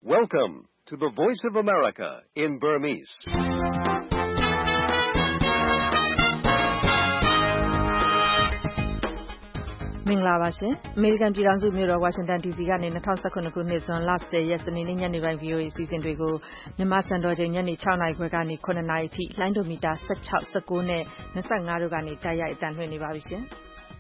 Welcome to the Voice of America in Burmese. ။မင်္ဂလာပါရှင်။အမေရိကန်ပြည်ထောင်စုမြို့တော်ဝါရှင်တန် DC ကနေ2019ခုနှစ်ဇွန်လ10ရက်စနေနေ့ညနေပိုင်း VOA အစီအစဉ်တွေကိုမြန်မာစံတော်ချိန်ညနေ6နာရီခွဲကနေ9နာရီအထိလိုင်းဒိုမီတာ16 19နဲ့25တို့ကနေတိုက်ရိုက်အသံလွှင့်နေပါပြီရှင်။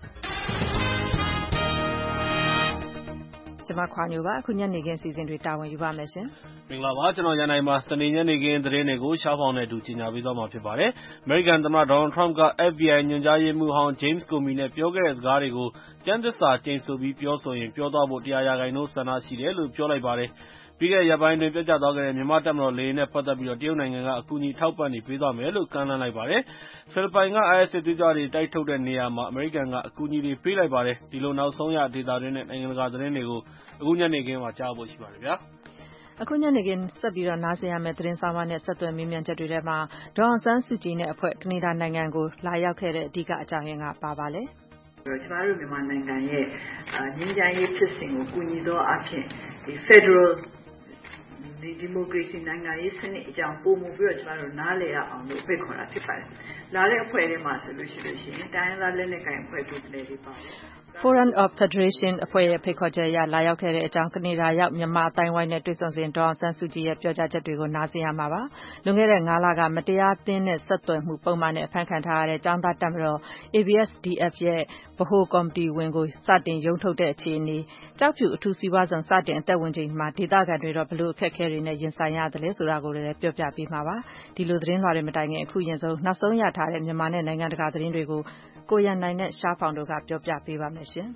ကျွန်မခွာညိုပါအခုညနေခင်းစီစဉ်တွေတာဝန်ယူပါမယ်ရှင်။မင်္ဂလာပါကျွန်တော်ရန်နိုင်ပါစနေညနေခင်းသတင်းတွေကိုရှားဖောင်နဲ့အတူကြီးညာပေးသွားမှာဖြစ်ပါတယ်။ American သမ္မတ Donald Trump က FBI ညွှန်ကြားရေးမှူးဟောင်း James Comey နဲ့ပြောခဲ့တဲ့စကားတွေကိုကျမ်းသစ္စာကျိန်ဆိုပြီးပြောဆိုရင်ပြောသွားဖို့100%ဆန္ဒရှိတယ်လို့ပြောလိုက်ပါတယ်။ပြီးခဲ့တဲ့ရက်ပိုင်းတွင်ပြတ်ကျသွားခဲ့တဲ့မြန်မာတပ်မတော်လေယာဉ်နဲ့ပတ်သက်ပြီးတရုတ်နိုင်ငံကအကူအညီထောက်ပံ့နေပေးသွားမယ်လို့ကမ်းလှမ်းလိုက်ပါတယ်။ဖိလစ်ပိုင်က IS စစ်သွေးကြွတွေတိုက်ထုတ်တဲ့နေရာမှာအမေရိကန်ကအကူအညီတွေပေးလိုက်ပါတယ်။ဒီလိုနောက်ဆုံးရဒေတာတွင်းနဲ့နိုင်ငံတကာသတင်းတွေကိုအခုညနေခင်းမှာကြားဖို့ရှိပါတယ်ဗျာ။အခုညနေခင်းဆက်ပြီးနားဆင်ရမယ့်သတင်းဆောင်မနဲ့ဆက်သွယ်မေးမြန်းချက်တွေထဲမှာဒေါ်အောင်ဆန်းစုကြည်နဲ့အဖွဲ့ကနေဒါနိုင်ငံကိုလာရောက်ခဲ့တဲ့အဓိကအကြောင်းရင်းကပါပါလဲ။ကျွန်တော်တို့မြန်မာနိုင်ငံရဲ့ငြိမ်းချမ်းရေးဖြစ်စဉ်ကိုကူညီသောအဖြစ်ဒီ Federal ဒီမိုကရေစီနိုင်ငံရေးစနစ်အကြောင်းပုံမှုပြီးတော့ကျွန်တော်တို့နားလည်ရအောင်လို့ဖိတ်ခေါ်တာဖြစ်ပါတယ်။လာတဲ့အဖွဲ့တွေမှာဆိုလို့ရှိရင်တိုင်းရင်းသားလက်နက်ကိုင်အဖွဲ့ကိုယ်စားလှယ်တွေပါ Forum of Federation အဖွဲ့ရဲ့ဖိတ်ခေါ်ချက်အရလာရောက်ခဲ့တဲ့အကြောင်းကနေဒါရောက်မြန်မာအတိုင်းဝိုင်းနဲ့တွေ့ဆုံစဉ်ဒေါ်အောင်ဆန်းစုကြည်ရဲ့ပြောကြားချက်တွေကိုနားဆင်ရမှာပါ။လွန်ခဲ့တဲ့9လကမတရားသင်းနဲ့ဆက်သွယ်မှုပုံမှန်နဲ့အဖမ်းခံထားရတဲ့ကျောင်းသားတပ်မတော် ABSDF ရဲ့ဗဟိုကော်မတီဝင်ကိုစတင်ရုံးထုတ်တဲ့အခြေအနေကြောက်ဖြူအထူးစီးပွားဆောင်စတင်အသက်ဝင်ချိန်မှာဒေသခံတွေတော့ဘလို့အခက်အခဲတွေနဲ့ရင်ဆိုင်ရတယ်လဲဆိုတာကိုလည်းပြောပြပေးမှာပါ။ဒီလိုသတင်းလွှာတွေမတိုင်ခင်အခုရင်ဆုံးနောက်ဆုံးရထားတဲ့မြန်မာနဲ့နိုင်ငံတကာသတင်းတွေကိုကိုရန်နိုင်နဲ့ရှားဖောင်တို့ကပြောပြပေးပါမယ်ရှင်။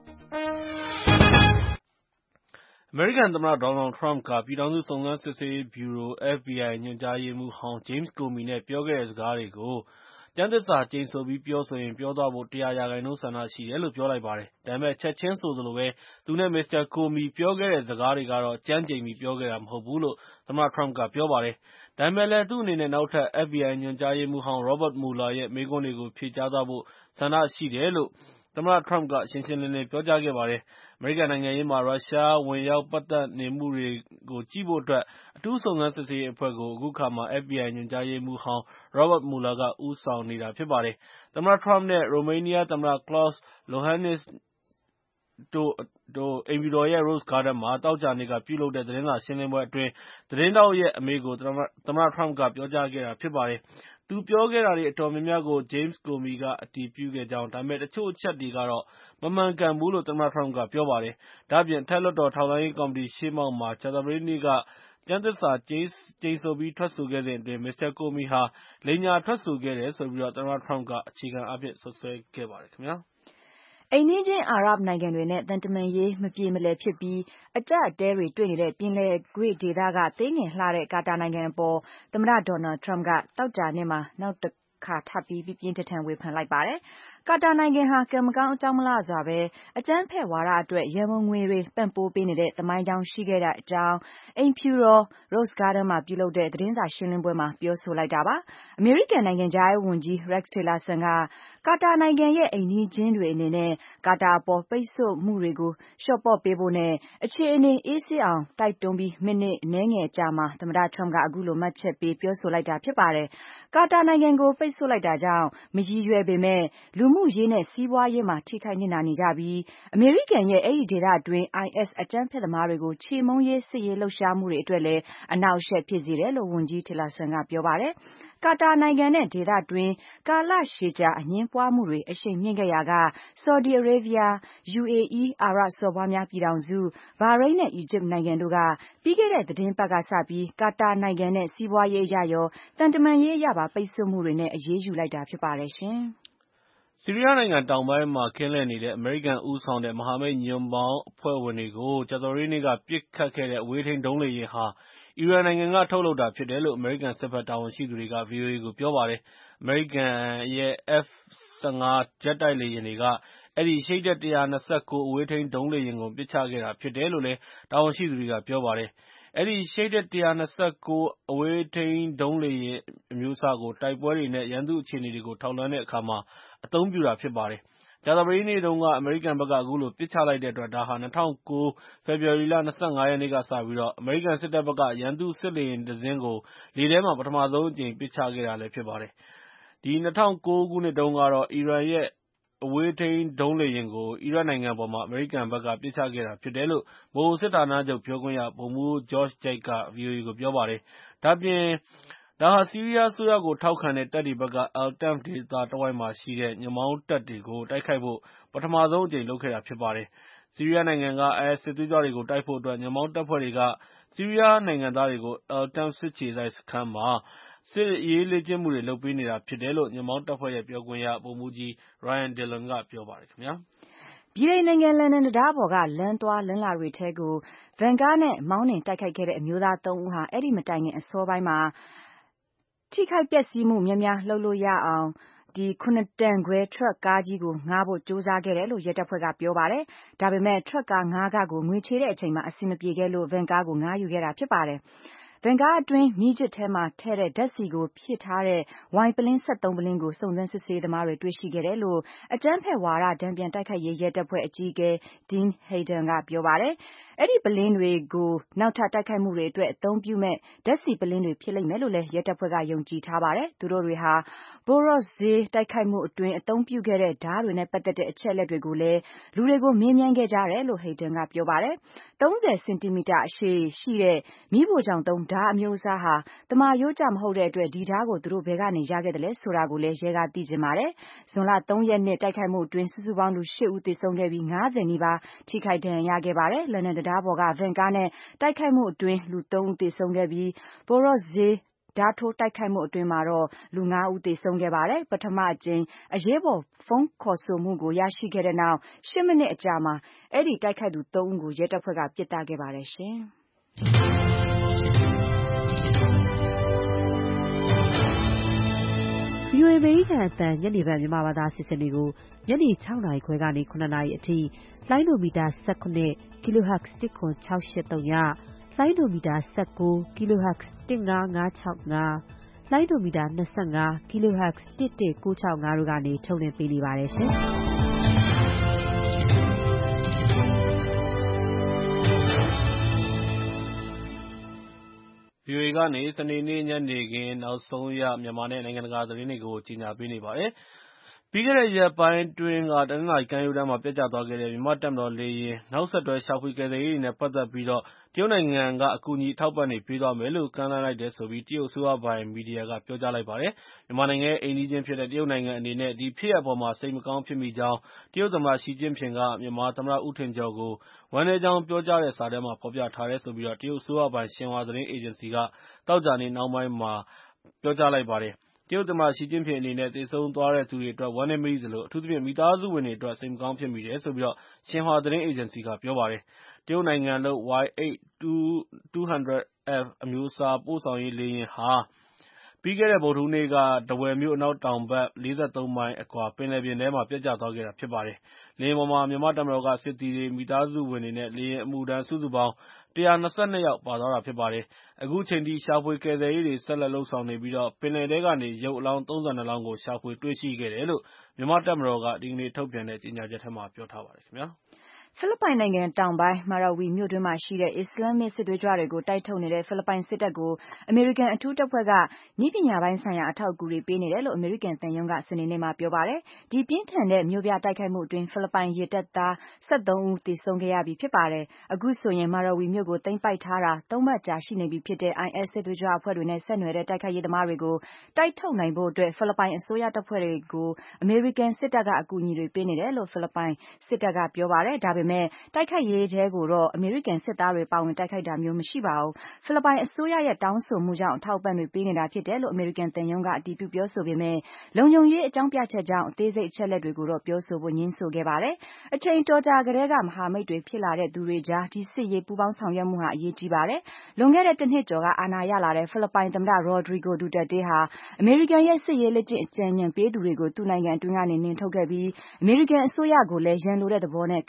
အမေရိကန်သမ္မတ Donald Trump ကပြည်ထောင်စုစုံစမ်းစစ်ဆေးရေးဗျူရို FBI ညွှန်ကြားရေးမှူးဟောင်း James Comey နဲ့ပြောခဲ့တဲ့စကားတွေကိုကျမ်းသစ္စာကျိန်ဆိုပြီးပြောဆိုရင်ပြောသွားဖို့100%ဆန္ဒရှိတယ်လို့ပြောလိုက်ပါတယ်။ဒါပေမဲ့ချက်ချင်းဆိုသလိုပဲသူနဲ့ Mr. Comey ပြောခဲ့တဲ့စကားတွေကတော့ကျမ်းကျိန်ပြီးပြောခဲ့တာမဟုတ်ဘူးလို့သမ္မတ Trump ကပြောပါတယ်။ဒါပေမဲ့လည်းသူ့အနေနဲ့နောက်ထပ် FBI ညွှန်ကြားရေးမှူးဟောင်း Robert Mueller ရဲ့မေးခွန်းတွေကိုဖြေကြားသွားဖို့ဆန္ဒရှိတယ်လို့သမ္မတ Trump ကရှင်းရှင်းလင်းလင်းပြောကြားခဲ့ပါတယ်။အမေရိကန်နိုင်ငံရေးမှာရုရှားဝင်ရောက်ပတ်သက်နေမှုတွေကိုကြည့်ဖို့အတွက်အထူးစုံစမ်းစစ်ဆေးရေးအဖွဲ့ကိုအခုအခါမှာ FBI ညွှန်ကြားရေးမှူးဟောင်း Robert Mueller ကဦးဆောင်နေတာဖြစ်ပါတယ်။သမ္မတ Trump နဲ့ ရိုမေးနီးယားသမ္မတ Klaus Lohannis တို့အိမ်ဖြူတော်ရဲ့ Rose Garden မှာသောကြာနေ့ကပြုလုပ်တဲ့သတင်းစာရှင်းလင်းပွဲအတွင်းသတင်းထောက်ရဲ့အမေးကိုသမ္မတ Trump ကပြောကြားခဲ့တာဖြစ်ပါတယ်။သူပြောခဲ့တာတွေအတော်များများကို James Comey ကအတည်ပြုခဲ့ကြောင်းဒါပေမဲ့တချို့အချက်တွေကတော့မမှန်ကန်ဘူးလို့သမ္မတ Trump ကပြောပါတယ်။ဒါ့အပြင်အထက်လွှတ်တော်ထောက်လှမ်းရေးကော်မတီရှေ့မှောက်မှာကြာသပတေးနေ့ကကျမ်းသစ္စာကျိန်ဆိုပြီးထွက်ဆိုခဲ့စဉ်အတွင်း Mr. Comey ဟာလိမ်ညာထွက်ဆိုခဲ့တယ်ဆိုပြီးသမ္မတ Trump ကအခြေခံအားဖြင့်စွပ်စွဲခဲ့ပါတယ်ခင်ဗျာ။အိမ်နီးချင်းအာရပ်နိုင်ငံတွေနဲ့သံတမန်ရေးမပြေမလည်ဖြစ်ပြီးအကျပ်အတည်းတွေတွေ့နေတဲ့ပင်လယ်ကွေ့ဒေသကသေးငယ်လှတဲ့ကာတာနိုင်ငံအပေါ်သမ္မတ Donald Trump ကသောကြာနေ့မှာနောက်တစ်ခါထပ်ပြီးပြင်းထန်ဝေဖန်လိုက်ပါတယ်။ကာတာနိုင်ငံဟာကံမကောင်းအကြောင်းမလှစွာပဲအကြမ်းဖက်ဝါဒအတွက်ရန်ပုံငွေတွေပံ့ပိုးပေးနေတဲ့သမိုင်းကြောင်းရှိခဲ့တဲ့အကြောင်းအိမ်ဖြူတော် Rose Garden မှာပြုလုပ်တဲ့သတင်းစာရှင်းလင်းပွဲမှာပြောဆိုလိုက်တာပါ။အမေရိကန်နိုင်ငံခြားရေးဝန်ကြီး Rex Tillerson ကကာတာနိုင်ငံရဲ့အိမ်နီးချင်းတွေအနေနဲ့ကာတာအပေါ်ပိတ်ဆို့မှုတွေကိုလျှော့ပေါ့ပေးဖို့နဲ့အခြေအနေအေးဆေးအောင်တိုက်တွန်းပြီးမိနစ်အနည်းငယ်ကြာမှာသမ္မတ Trump ကအခုလိုမှတ်ချက်ပေးပြောဆိုလိုက်တာဖြစ်ပါတယ်။ကာတာနိုင်ငံကိုပိတ်ဆို့လိုက်တာကြောင့်မရည်ရွယ်ပေမဲ့လူမှုရေးနဲ့စီးပွားရေးမှာထိခိုက်နစ်နာနေကြပြီးအမေရိကန်ရဲ့အဲ့ဒီဒေသအတွင်း IS အကြမ်းဖက်သမားတွေကိုချေမှုန်းရေးစစ်ရေးလှုပ်ရှားမှုတွေအတွက်လည်းအနှောက်အယှက်ဖြစ်စေတယ်လို့ဝန်ကြီး Tillerson ကပြောပါတယ်။ကာတာနိုင်ငံနဲ့ဒေသတွင်းကာလရှည်ကြာအငြင်းပွားမှုတွေအရှိန်မြင့်ခဲ့ရာက Saudi Arabia, UAE အာရပ်စော်ဘွားများပြည်ထောင်စု၊ ဘာရိန်းနဲ့အီဂျစ်နိုင်ငံတို့ကပြီးခဲ့တဲ့သတင်းပတ်ကစပြီးကာတာနိုင်ငံနဲ့စီးပွားရေးအရရောသံတမန်ရေးအရပါပိတ်ဆို့မှုတွေနဲ့အရေးယူလိုက်တာဖြစ်ပါတယ်ရှင်။ဆီးရီးယားနိုင်ငံတောင်ပိုင်းမှာကင်းလှည့်နေတဲ့အမေရိကန်ဦးဆောင်တဲ့မဟာမိတ်ညွန့်ပေါင်းအဖွဲ့ဝင်တွေကိုကြာသပတေးနေ့ကပစ်ခတ်ခဲ့တဲ့အဝေးထိန်းဒုံးလေယာဉ်ဟာအီရန်နိုင်ငံကထုတ်လုပ်တာဖြစ်တယ်လို့အမေရိကန်စစ်ဘက်တာဝန်ရှိသူတွေက VOA ကိုပြောပါတယ်။အမေရိကန်ရဲ့ F-15 ဂျက်တိုက်လေယာဉ်တွေကအဲဒီ Shahed 129 အဝေးထိန်းဒုံးလေယာဉ်ကိုပစ်ချခဲ့တာဖြစ်တယ်လို့လည်းတာဝန်ရှိသူတွေကပြောပါတယ်။အဲဒီ Shahed 129 အဝေးထိန်းဒုံးလေယာဉ်အမျိုးအစားကိုတိုက်ပွဲတွေနဲ့ရန်သူ့အခြေအနေတွေကိုထောက်လှမ်းတဲ့အခါမှာအသုံးပြုတာဖြစ်ပါတယ်။ကြာသပတေးနေ့တုန်းကအမေရိကန်ဘက်ကအခုလိုပစ်ချလိုက်တဲ့အတွက်ဒါဟာ2009 ဖေဖော်ဝါရီလ 25 ရက်နေ့ကစပြီးတော့အမေရိကန်စစ်တပ်ဘက်ကရန်သူစစ်လေယာဉ်တစ်စင်းကိုလေထဲမှာပထမဆုံးအကြိမ်ပစ်ချခဲ့တာလည်းဖြစ်ပါတယ်။ဒီ2009ခုနှစ်တုန်းကတော့အီရန်ရဲ့အဝေးထိန်းဒုံးလေယာဉ်ကိုအီရတ်နိုင်ငံပေါ်မှာအမေရိကန်ဘက်ကပစ်ချခဲ့တာဖြစ်တယ်လို့ဗဟိုစစ်ဌာနချုပ်ပြောခွင့်ရဗိုလ်မှူး George Jake က VOA ကိုပြောပါတယ်။ဒါ့အပြင်ဒါဟာဆီးရီးယားအစိုးရကိုထောက်ခံတဲ့တပ်တွေဘက်က Al-Tanf ဒေသတဝိုက်မှာရှိတဲ့ညွှန့်ပေါင်းတပ်တွေကိုတိုက်ခိုက်ဖို့ပထမဆုံးအကြိမ်လုပ်ခဲ့တာဖြစ်ပါတယ်။ဆီးရီးယားနိုင်ငံက IS စစ်သွေးကြွတွေကိုတိုက်ဖို့အတွက်ညွှန့်ပေါင်းတပ်ဖွဲ့တွေကဆီးရီးယားနိုင်ငံသားတွေကို Al-Tanf စစ်ခြေစိုက်စခန်းမှာစစ်ရေးလေ့ကျင့်မှုတွေလုပ်ပေးနေတာဖြစ်တယ်လို့ညွှန့်ပေါင်းတပ်ဖွဲ့ရဲ့ပြောခွင့်ရဗိုလ်မှူးကြီး Ryan Dillon ကပြောပါတယ်ခင်ဗျာ။ဗြိတိန်နိုင်ငံလန်ဒန်တံတားပေါ်ကလမ်းသွားလမ်းလာတွေထဲကိုဗန်ကားနဲ့မောင်းနှင်တိုက်ခိုက်ခဲ့တဲ့အမျိုးသား3ဦးဟာအဲ့ဒီမတိုင်ခင်အစောပိုင်းမှာထိခိုက်ပျက်စီးမှုများများလုပ်လို့ရအောင်9 တန်ခွဲထရပ်ကားကြီးကိုငှားဖို့ကြိုးစားခဲ့တယ်လို့ရဲတပ်ဖွဲ့ကပြောပါတယ်။ဒါပေမဲ့ထရပ်ကားငှားခကိုငွေချေတဲ့အချိန်မှာအဆင်မပြေခဲ့လို့ဗန်ကားကိုငှားယူခဲ့တာဖြစ်ပါတယ်။ဗန်ကားအတွင်းမီးကျစ်ထဲမှာထည့်တဲ့ဓာတ်ဆီကိုဖြည့်ထားတဲ့ဝိုင်ပလင်း73ပလင်းကိုစုံစမ်းစစ်ဆေးသမားတွေတွေ့ရှိခဲ့တယ်လို့အကြမ်းဖက်ဝါဒတံပြန်တိုက်ခိုက်ရေးရဲတပ်ဖွဲ့အကြီးအကဲ Dean Hayden ကပြောပါတယ်။အဲ့ဒီပလင်းတွေကိုနောက်ထပ်တိုက်ခိုက်မှုတွေအတွက်အသုံးပြုမဲ့ဓာတ်ဆီပလင်းတွေဖြစ်လိမ့်မယ်လို့လည်းရဲတပ်ဖွဲ့ကယုံကြည်ထားပါတယ်။သူတို့တွေဟာဘောရော့ဈေးတိုက်ခိုက်မှုအတွင်းအသုံးပြုခဲ့တဲ့ဓာတ်တွေနဲ့ပတ်သက်တဲ့အချက်အလက်တွေကိုလည်းလူတွေကိုမေးမြန်းခဲ့ကြတယ်လို့ Hayden ကပြောပါတယ်။30 စင်တီမီတာအရှည်ရှိတဲ့မီးဖိုချောင်သုံးဓာတ်အမျိုးအစားဟာတမာရိုးကျမဟုတ်တဲ့အတွက်ဒီဓာတ်ကိုသူတို့ဘယ်ကနေရခဲ့တယ်လဲဆိုတာကိုလည်းရဲကသိချင်ပါတယ်။ဇွန်လ3ရက်နေ့တိုက်ခိုက်မှုအတွင်းစုစုပေါင်းလူ8ဦးသေဆုံးခဲ့ပြီး90နီးပါးထိခိုက်ဒဏ်ရာရခဲ့ပါတယ်။လန်ဒန်တံတားပေါ်ကဗန်ကားနဲ့တိုက်ခိုက်မှုအတွင်းလူ3ဦးသေဆုံးခဲ့ပြီးဘောရော့ဈေးဓာတ်ထိုးတိုက်ခိုက်မှုအတွင်းမှာတော့လူ5ဦးသေဆုံးခဲ့ပါတယ်။ပထမအကြိမ်အရေးပေါ်ဖုန်းခေါ်ဆိုမှုကိုရရှိခဲ့တဲ့နောက်10မိနစ်အကြာမှာအဲ့ဒီတိုက်ခိုက်သူ3ဦးကိုရဲတပ်ဖွဲ့ကပစ်သတ်ခဲ့ပါတယ်ရှင်။ VOA အမေရိကန်အသံညနေပိုင်းမြန်မာဘာသာအစီအစဉ်တွေကိုညနေ6နာရီခွဲကနေ9နာရီအထိလိုင်းဒိုမီတာ19 kHz 10683ညလိုင်းဒိုမီတာ19 kHz 15565လိုင်းဒိုမီတာ25 kHz 11965တို့ကနေထုတ်လွှင့်ပေးနေပါတယ်ရှင်။ VOA ကနေစနေနေ့ညနေခင်းနောက်ဆုံးရမြန်မာနဲ့နိုင်ငံတကာသတင်းတွေကိုကြီးညာပေးနေပါတယ်။ပြီးခဲ့တဲ့ရက်ပိုင်းအတွင်းကတနင်္သာရီကမ်းရိုးတန်းမှာပျက်ကျသွားခဲ့တဲ့မြန်မာ့တပ်မတော်လေယာဉ်နောက်ဆက်တွဲရှာဖွေကယ်ဆယ်ရေးတွေနဲ့ပတ်သက်ပြီးတရုတ်နိုင်ငံကအကူအညီအထောက်အပံ့တွေပေးသွားမယ်လို့ကမ်းလှမ်းလိုက်တယ်ဆိုပြီးတရုတ်အစိုးရပိုင်မီဒီယာကပြောကြားလိုက်ပါတယ်။မြန်မာနိုင်ငံရဲ့အိမ်နီးချင်းဖြစ်တဲ့တရုတ်နိုင်ငံအနေနဲ့ဒီဖြစ်ရပ်အပေါ်မှာစိတ်မကောင်းဖြစ်မိကြောင်းတရုတ်သမ္မတရှီကျင့်ဖျင်ကမြန်မာသမ္မတဦးထင်ကျော်ကိုဝမ်းနည်းကြောင်းပြောကြားတဲ့စာထဲမှာဖော်ပြထားတယ်ဆိုပြီးတရုတ်အစိုးရပိုင်ရှင်ဟွာသတင်းအေဂျင်စီကသောကြာနေ့နှောင်းပိုင်းမှာပြောကြားလိုက်ပါတယ်။တရုတ်သမ္မတရှီကျင့်ဖျင်အနေနဲ့သေဆုံးသွားတဲ့သူတွေအတွက်ဝမ်းနည်းမိသလိုအထူးသဖြင့်မိသားစုဝင်တွေအတွက်စိတ်မကောင်းဖြစ်မိတယ်ဆိုပြီးရှင်ဟွာသတင်းအေဂျင်စီကပြောပါတယ်။တရုတ်နိုင်ငံလုပ် Y-8-200F အမျိုးအစားပို့ဆောင်ရေးလေယာဉ်ဟာပြီးခဲ့တဲ့ဗုဒ္ဓဟူးနေ့ကထားဝယ်မြို့အနောက်တောင်ဘက်43မိုင်အကွာပင်လယ်ပြင်ထဲမှာပျက်ကျသွားခဲ့တာဖြစ်ပါတယ်။လေယာဉ်ပေါ်မှာမြန်မာ့တပ်မတော်ကစစ်သည်တွေမိသားစုဝင်တွေနဲ့လေယာဉ်အမှုထမ်းစုစုပေါင်း122ယောက်ပါသွားတာဖြစ်ပါတယ်။အခုချိန်ထိရှာဖွေကယ်ဆယ်ရေးတွေဆက်လက်လုပ်ဆောင်နေပြီးပင်လယ်ထဲကနေရုပ်အလောင်း32လောင်းကိုရှာဖွေတွေ့ရှိခဲ့တယ်လို့မြန်မာ့တပ်မတော်ကဒီကနေ့ထုတ်ပြန်တဲ့ကြေညာချက်ထဲမှာပြောထားပါတယ်ခင်ဗျာ။ဖိလစ်ပိုင်နိုင်ငံတောင်ပိုင်းမာရာဝီမြို့တွင်းမှာရှိတဲ့အစ္စလာမစ်စစ်သွေးကြွတွေကိုတိုက်ထုတ်နေတဲ့ဖိလစ်ပိုင်စစ်တပ်ကိုအမေရိကန်အထူးတပ်ဖွဲ့ကနည်းပညာပိုင်းဆိုင်ရာအထောက်အကူတွေပေးနေတယ်လို့အမေရိကန်သံရုံးကစနေနေ့မှာပြောပါတယ်။ဒီပြင်းထန်တဲ့မြို့ပြတိုက်ခိုက်မှုအတွင်းဖိလစ်ပိုင်ရေတပ်သား73ဦးသေဆုံးခဲ့ရပြီဖြစ်ပါတယ်။အခုဆိုရင်မာရာဝီမြို့ကိုသိမ်းပိုက်ထားတာ3ပတ်ကြာရှိနေပြီဖြစ်တဲ့ IS စစ်သွေးကြွအဖွဲ့တွေနဲ့ဆက်နွယ်တဲ့တိုက်ခိုက်ရေးသမားတွေကိုတိုက်ထုတ်နိုင်ဖို့အတွက်ဖိလစ်ပိုင်အစိုးရတပ်ဖွဲ့တွေကိုအမေရိကန်စစ်တပ်ကအကူအညီတွေပေးနေတယ်လို့ဖိလစ်ပိုင်စစ်တပ်ကပြောပါတယ်။ဒါပေမဲ့တိုက်ခိုက်ရေးထဲကိုတော့အမေရိကန်စစ်သားတွေပါဝင်တိုက်ခိုက်တာမျိုးမရှိပါဘူး။ဖိလစ်ပိုင်အစိုးရရဲ့တောင်းဆိုမှုကြောင့်အထောက်အပံ့တွေပေးနေတာဖြစ်တယ်လို့အမေရိကန်သံရုံးကအတည်ပြုပြောဆိုပေမဲ့လုံခြုံရေးအကြောင်းပြချက်ကြောင့်အသေးစိတ်အချက်လက်တွေကိုတော့ပြောဆိုဖို့ငြင်းဆိုခဲ့ပါတယ်။အချိန်တော်ကြာကတည်းကမဟာမိတ်တွေဖြစ်လာတဲ့သူတွေကြားဒီစစ်ရေးပူးပေါင်းဆောင်ရွက်မှုဟာအရေးကြီးပါတယ်။လွန်ခဲ့တဲ့တစ်နှစ်ကျော်ကအာဏာရလာတဲ့ဖိလစ်ပိုင်သမ္မတရိုဒရီဂိုဒူတက်တေးဟာအမေရိကန်ရဲ့စစ်ရေးလက်ကျင့်အကြံဉာဏ်ပေးသူတွေကိုသူ့နိုင်ငံအတွင်းကနေနှင်ထုတ်ခဲ့ပြီးအမေရိကန်အစိုးရကိုလည်းရန်လိုတဲ့သဘောနဲ့ခပ်တန်း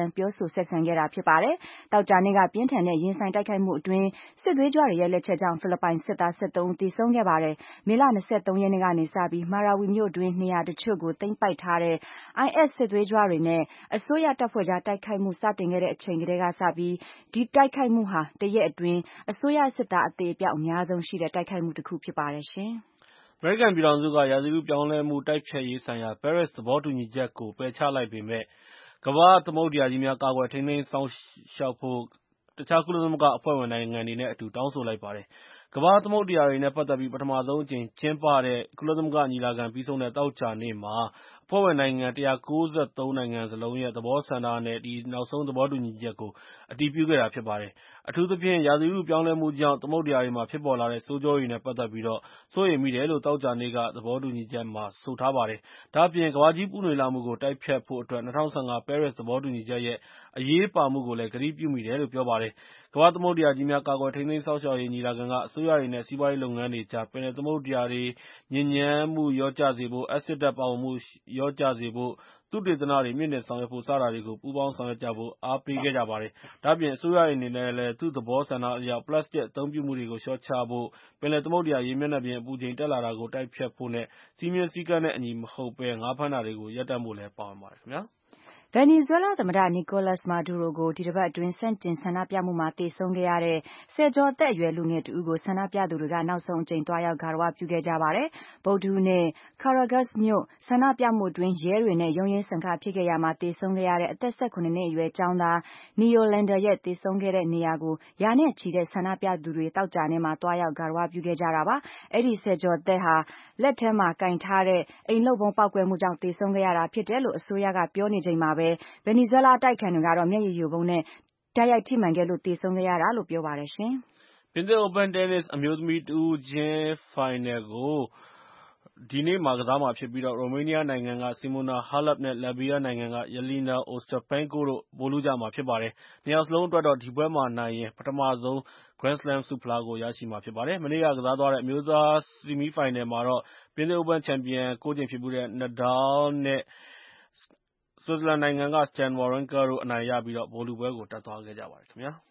ပြောဆိုဆက်ဆံခဲ့တာဖြစ်ပါတယ်။သောကြာနေ့ကပြင်းထန်တဲ့ရင်ဆိုင်တိုက်ခိုက်မှုအတွင်းစစ်သွေးကြွတွေရဲ့လက်ချက်ကြောင့်ဖိလစ်ပိုင်စစ်သား13ဦးသေဆုံးခဲ့ပါတယ်။မေလ23ရက်နေ့ကနေစပြီးမာရာဝီမြို့အတွင်းနေရာတချို့ကိုသိမ်းပိုက်ထားတဲ့ IS စစ်သွေးကြွတွေနဲ့အစိုးရတပ်ဖွဲ့ကြားတိုက်ခိုက်မှုစတင်ခဲ့တဲ့အချိန်ကတည်းကစပြီးဒီတိုက်ခိုက်မှုဟာတရက်အတွင်းအစိုးရစစ်သားအသေအပျောက်အများဆုံးရှိတဲ့တိုက်ခိုက်မှုတစ်ခုဖြစ်ပါတယ်ရှင်။အမေရိကန်ပြည်ထောင်စုကရာသီဥတုပြောင်းလဲမှုတိုက်ဖျက်ရေးဆိုင်ရာပဲရစ်သဘောတူညီချက်ကိုပယ်ချလိုက်ပေမဲ့ကမ္ဘာ့သမုဒ္ဒရာကြီးများကာကွယ်ထိန်းသိမ်းစောင့်ရှောက်ဖို့တခြားကုလသမဂ္ဂအဖွဲ့ဝင်နိုင်ငံတွေနဲ့အတူတောင်းဆိုလိုက်ပါတယ်။ကမ္ဘာ့သမုဒ္ဒရာတွေနဲ့ပတ်သက်ပြီးပထမဆုံးအကြိမ်ကျင်းပတဲ့ကုလသမဂ္ဂညီလာခံပြီးဆုံးတဲ့သောကြာနေ့မှာအဖွဲ့ဝင်နိုင်ငံ193နိုင်ငံစလုံးရဲ့သဘောဆန္ဒနဲ့ဒီနောက်ဆုံးသဘောတူညီချက်ကိုအတည်ပြုခဲ့တာဖြစ်ပါတယ်။အထူးသဖြင့်ရာသီဥတုပြောင်းလဲမှုကြောင့်သမုဒ္ဒရာတွေမှာဖြစ်ပေါ်လာတဲ့ဆိုးကျိုးတွေနဲ့ပတ်သက်ပြီးစိုးရိမ်မိတယ်လို့သောကြာနေ့ကသဘောတူညီချက်မှာဆိုထားပါတယ်။ဒါ့အပြင်ကမ္ဘာကြီးပူနွေးလာမှုကိုတိုက်ဖျက်ဖို့အတွက်2015ပဲရစ်သဘောတူညီချက်ရဲ့အရေးပါမှုကိုလည်းကတိပြုမိတယ်လို့ပြောပါတယ်။ကမ္ဘာ့သမုဒ္ဒရာကြီးများကာကွယ်ထိန်းသိမ်းစောင့်ရှောက်ရေးညီလာခံကအစိုးရတွေနဲ့စီးပွားရေးလုပ်ငန်းတွေကြားပင်လယ်သမုဒ္ဒရာတွေညစ်ညမ်းမှုလျော့ကျစေဖို့၊အက်ဆစ်ဓာတ်ပါဝင်မှုလျော့ကျစေဖို့၊သုတေသနတွေမြှင့်တင်ဆောင်ရွက်ဖို့စတာတွေကိုပူးပေါင်းဆောင်ရွက်ကြဖို့အားပေးခဲ့ကြပါတယ်။ဒါ့အပြင်အစိုးရတွေအနေနဲ့လည်းသူ့သဘောဆန္ဒအလျောက်ပလတ်စတစ်အသုံးပြုမှုတွေကိုလျှော့ချဖို့၊ပင်လယ်သမုဒ္ဒရာရေမျက်နှာပြင်အပူချိန်တက်လာတာကိုတိုက်ဖျက်ဖို့နဲ့စည်းမျဉ်းစည်းကမ်းနဲ့အညီမဟုတ်ဘဲငါးဖမ်းတာတွေကိုရပ်တန့်ဖို့လည်းပါဝင်ပါတယ်ခင်ဗျာ။ဗင်နီဇွဲလားသမ္မတ Nicolas Maduro ကိုဒီတစ်ပတ်အတွင်းဆန့်ကျင်ဆန္ဒပြမှုမှာသေဆုံးခဲ့ရတဲ့ဆယ်ကျော်သက်အရွယ်လူငယ်တဦးကိုဆန္ဒပြသူတွေကနောက်ဆုံးအကြိမ်သွားရောက်ဂါရဝပြုခဲ့ကြပါတယ်။ဗုဒ္ဓဟူးနေ့ Caracas မြို့ဆန္ဒပြမှုအတွင်းရဲတွေနဲ့ရုန်းရင်းဆန်ခတ်ဖြစ်ခဲ့ရာမှာသေဆုံးခဲ့ရတဲ့အသက်18နှစ်အရွယ်ကျောင်းသား Niolanda ရဲ့သေဆုံးခဲ့တဲ့နေရာကိုရာနဲ့ချီတဲ့ဆန္ဒပြသူတွေသောကြာနေ့မှာသွားရောက်ဂါရဝပြုခဲ့ကြတာပါ။အဲဒီဆယ်ကျော်သက်ဟာလက်ထဲမှာကင်ထားတဲ့အိမ်လုပ်ဗုံးပေါက်ကွဲမှုကြောင့်သေဆုံးခဲ့ရတာဖြစ်တယ်လို့အစိုးရကပြောနေချိန်မှာပဲဗင်နီဇွဲလားအတိုက်အခံတွေကတော့မျက်ရည်ယိုဗုံးနဲ့တိုက်ရိုက်ထိမှန်ခဲ့လို့သေဆုံးခဲ့ရတာလို့ပြောပါတယ်ရှင်။ပြင်သစ်အိုပန်တင်းနစ်အမျိုးသမီးတဦးချင်းဖိုင်နယ်ကိုဒီနေ့ကစားမှာဖြစ်ပြီးရိုမေးနီးယားနိုင်ငံက Simona Halep နဲ့ လာတဗီးယားနိုင်ငံက Jelena Ostapenko တို့ဗိုလ်လုကြမှာဖြစ်ပါတယ်။နှစ်ယောက်စလုံးအတွက်ဒီပွဲမှာနိုင်ရင်ပထမဆုံး Grand Slam ဆုဖလားကိုရရှိမှာဖြစ်ပါတယ်။မနေ့ကစားသွားတဲ့အမျိုးသားဆီမီးဖိုင်နယ်မှာတော့ပြင်သစ်အိုပန်ချန်ပီယံ9 ကြိမ်ဖြစ်ဖူးတဲ့ Nadal နဲ့ဆွစ်ဇာလန်နိုင်ငံက Stan Wawrinka တို့အနိုင်ရပြီးဗိုလ်လုပွဲကိုတက်သွားခဲ့ကြပါတယ်ခင်ဗျာ။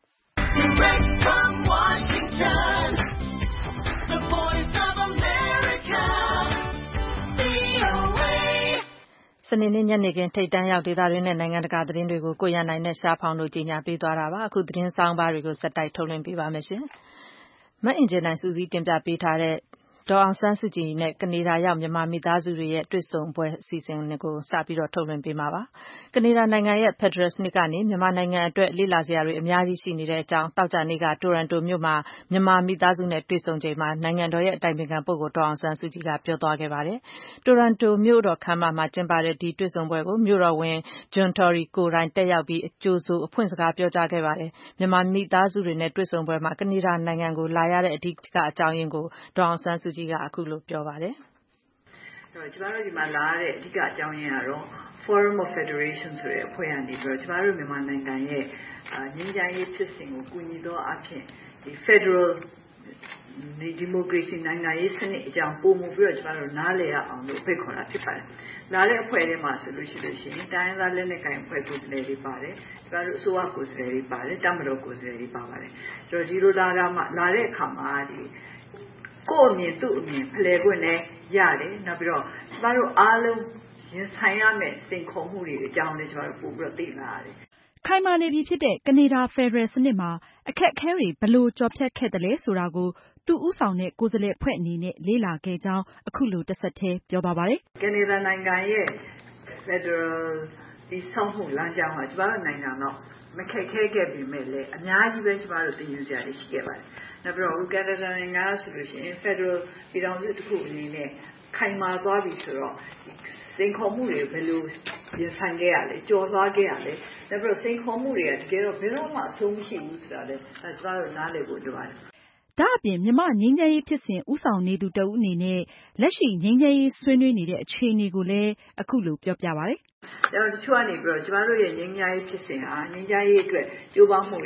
စနေနေ့ညနေခင်းထိပ်တန်းရောက်ဒေသတွင်းနဲ့နိုင်ငံတကာသတင်းတွေကိုကိုရန်နိုင်နဲ့ရှားဖောင်တို့ကြီးညာပေးသွားတာပါ။အခုသတင်းဆောင်းပါးတွေကိုဆက်တိုက်ထုတ်လွှင့်ပေးပါမယ်။မအင်ကြင်းနိုင်စုစည်းတင်ပြပေးထားတဲ့ဒေါ်အောင်ဆန်းစုကြည်နဲ့ကနေဒါရောက်မြန်မာမိသားစုတွေရဲ့တွေ့ဆုံပွဲအစီအစဉ်ကိုစပြီးထုတ်လွှင့်ပေးမှာပါ။ကနေဒါနိုင်ငံရဲ့ဖက်ဒရယ်စနစ်ကနေမြန်မာနိုင်ငံအတွက်လေ့လာစရာတွေအများကြီးရှိနေတဲ့အကြောင်းသောကြာနေ့ကတိုရန်တိုမြို့မှာမြန်မာမိသားစုနဲ့တွေ့ဆုံချိန်မှာနိုင်ငံတော်ရဲ့အတိုင်ပင်ခံပုဂ္ဂိုလ်ဒေါ်အောင်ဆန်းစုကြည်ကပြောသွားခဲ့ပါတယ်။တိုရန်တိုမြို့တော်ခမ်းမမှာကျင်းပတဲ့ဒီတွေ့ဆုံပွဲကိုမြို့တော်ဝန် John Tory ကိုယ်တိုင်တက်ရောက်ပြီးကြိုဆိုအဖွင့်စကားပြောကြားခဲ့ပါတယ်။မြန်မာမိသားစုတွေနဲ့တွေ့ဆုံပွဲမှာကနေဒါနိုင်ငံကိုလာရတဲ့အဓိကအကြောင်းရင်းကိုဒေါ်အောင်ဆန်းစုကြည်ကအခုလိုပြောပါတယ်။ကျမတို့ဒီမှာလာရတဲ့အဓိကအကြောင်းရင်းကတော့ Forum of Federation ဆိုတဲ့အဖွဲ့ကနေပြီးတော့ကျမတို့မြန်မာနိုင်ငံရဲ့ငြိမ်းချမ်းရေးဖြစ်စဉ်ကိုကူညီသောအဖြစ်ဒီ Federal ဒီမိုကရေစီနိုင်ငံရေးစနစ်အကြောင်းပုံမှုပြီးတော့ကျမတို့နားလည်ရအောင်လို့ဖိတ်ခေါ်တာဖြစ်ပါတယ်။လာတဲ့အဖွဲ့ထဲမှာဆိုလို့ရှိရင်တိုင်းရင်းသားလက်နက်ကိုင်အဖွဲ့ကိုယ်စားလှယ်တွေပါတယ်။ကျမတို့အစိုးရကိုယ်စားလှယ်တွေပါတယ်။တပ်မတော်ကိုယ်စားလှယ်တွေပါပါတယ်။ဆိုတော့ဒီလိုလာတဲ့အခါမှာကိုယ့်အမြင်သူ့အမြင်ဖလှယ်ခွင့်နဲ့ရတယ်။နောက်ပြီးတော့ကျမတို့အားလုံးရင်ဆိုင်ရမယ့်စိန်ခေါ်မှုတွေအကြောင်းလည်းကျမတို့ပို့ပြီးတော့သိလာရတယ်။ခိုင်မာနေပြီဖြစ်တဲ့ကနေဒါဖက်ဒရယ်စနစ်မှာအခက်အခဲတွေဘယ်လိုကျော်ဖြတ်ခဲ့သလဲဆိုတာကိုသူဦးဆောင်တဲ့ကိုယ်စားလှယ်အဖွဲ့အနေနဲ့လေ့လာခဲ့ကြောင်းအခုလိုတဆက်တည်းပြောသွားပါတယ်။ကနေဒါနိုင်ငံရဲ့ဖက်ဒရယ်ဒီဆောင်မှုလမ်းကြောင်းကကျမတို့နိုင်ငံတော့မခက်ခဲခဲ့ပေမဲ့လည်းအများကြီးပဲကျမတို့သိယူစရာရှိခဲ့ပါတယ်။နောက်ပြီးတော့ကနေဒါနိုင်ငံဆိုလို့ရှိရင်ဖက်ဒရယ်ပြည်ထောင်စုတစ်ခုအနေနဲ့ခိုင်မာသွားပြီဆိုတော့စိန်ခေါ်မှုတွေဘယ်လိုရင်ဆိုင်ခဲ့ရလဲကြော်သွားခဲ့ရလဲနောက်ပြီးတော့စိန်ခေါ်မှုတွေကတကယ်တော့ဘယ်တော့မှအဆုံးမရှိဘူးဆိုတာလည်းကျမတို့နားလည်ဖို့လိုပါတယ်။ဒါအပြင်မြန်မာငြိမ်းချမ်းရေးဖြစ်စဉ်ဦးဆောင်နေသူတဦးအနေနဲ့လက်ရှိငြိမ်းချမ်းရေးဆွေးနွေးနေတဲ့အခြေအနေကိုလည်းအခုလိုပြောပြပါတယ်။တချို့ကနေပြီးတော့ကျမတို့ရဲ့ငြိမ်းချမ်းရေးဖြစ်စဉ်ဟာငြိမ်းချမ်းရေးအတွက်ကြိုးပမ်းမှုတွေက